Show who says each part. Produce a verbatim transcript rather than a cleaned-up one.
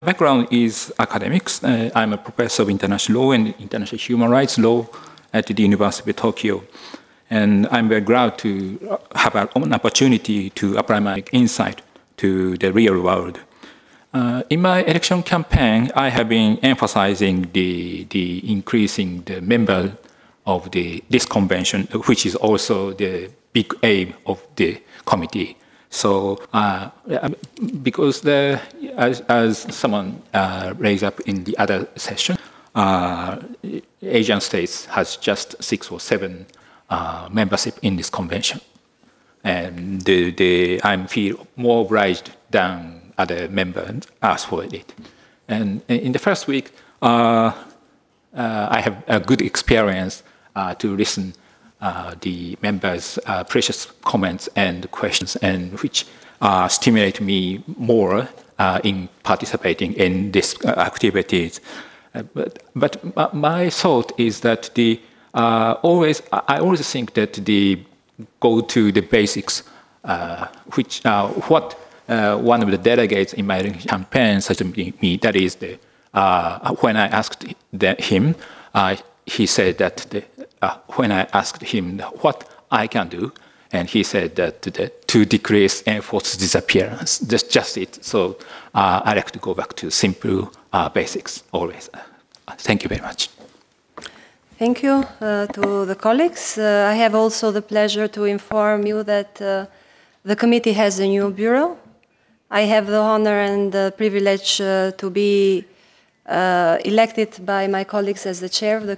Speaker 1: Background is academics. Uh, I'm a professor of international law and international human rights law at the University of Tokyo. And I'm very glad to have an opportunity to apply my insight to the real world. Uh, in my election campaign, I have been emphasizing the, the increasing the member of the, this convention, which is also the big aim of the committee. So, uh, because the, as, as someone uh, raised up in the other session, uh, Asian states has just six or seven uh, membership in this convention, and the, the, I feel more obliged than other members ask for it. And in the first week, uh, uh, I have a good experience uh, to listen uh, the members' uh, precious comments and questions, and which uh, stimulate me more uh, in participating in these uh, activities. Uh, but, but my thought is that the uh, always I always think that the go to the basics, uh, which uh, what uh, one of the delegates in my campaign said to me, that is the uh, when I asked the, him, uh, he said that the, uh, when I asked him what I can do, and he said that the, to decrease enforced disappearance. That's just it. So uh, I like to go back to simple uh, basics always. Thank you very much.
Speaker 2: Thank you uh, to the colleagues. Uh, I have also the pleasure to inform you that uh, the committee has a new bureau. I have the honor and the privilege uh, to be uh, elected by my colleagues as the chair of the